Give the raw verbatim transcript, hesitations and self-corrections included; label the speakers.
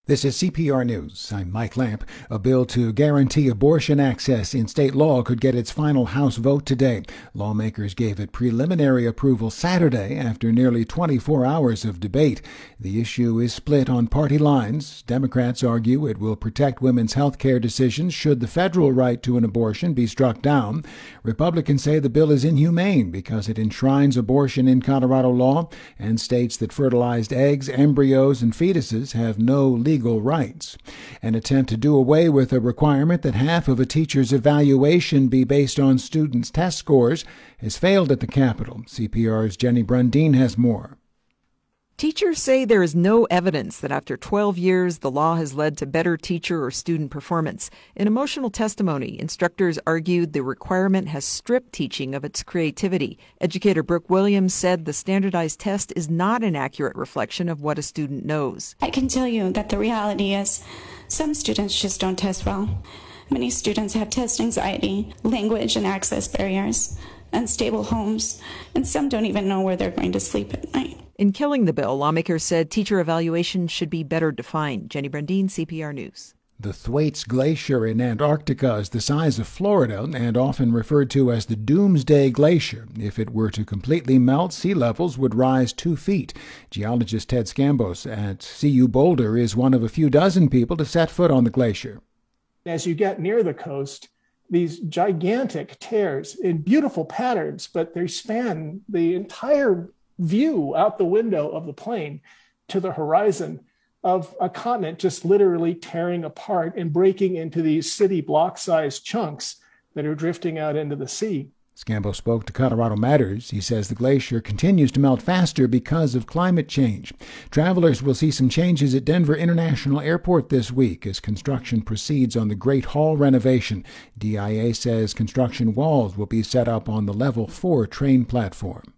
Speaker 1: This is C P R News. I'm Mike Lamp. A bill to guarantee abortion access in state law could get its final House vote today. Lawmakers gave it preliminary approval Saturday after nearly twenty-four hours of debate. The issue is split on party lines. Democrats argue it will protect women's health care decisions should the federal right to an abortion be struck down. Republicans say the bill is inhumane because it enshrines abortion in Colorado law and states that fertilized eggs, embryos, and fetuses have no legal legal rights. An attempt to do away with a requirement that half of a teacher's evaluation be based on students' test scores has failed at the Capitol. C P R's Jenny Brundin has more.
Speaker 2: Teachers say there is no evidence that after twelve years, the law has led to better teacher or student performance. In emotional testimony, instructors argued the requirement has stripped teaching of its creativity. Educator Brooke Williams said the standardized test is not an accurate reflection of what a student knows.
Speaker 3: I can tell you that the reality is some students just don't test well. Many students have test anxiety, language and access barriers, unstable homes, and some don't even know where they're going to sleep at night.
Speaker 2: In killing the bill, lawmakers said teacher evaluation should be better defined. Jenny Brundin, C P R News.
Speaker 1: The Thwaites Glacier in Antarctica is the size of Florida and often referred to as the Doomsday Glacier. If it were to completely melt, sea levels would rise two feet. Geologist Ted Scambos at C U Boulder is one of a few dozen people to set foot on the glacier.
Speaker 4: As you get near the coast, these gigantic tears in beautiful patterns, but they span the entire view out the window of the plane to the horizon of a continent just literally tearing apart and breaking into these city block-sized chunks that are drifting out into the sea.
Speaker 1: Scambo spoke to Colorado Matters. He says the glacier continues to melt faster because of climate change. Travelers will see some changes at Denver International Airport this week as construction proceeds on the Great Hall renovation. D I A says construction walls will be set up on the level four train platform.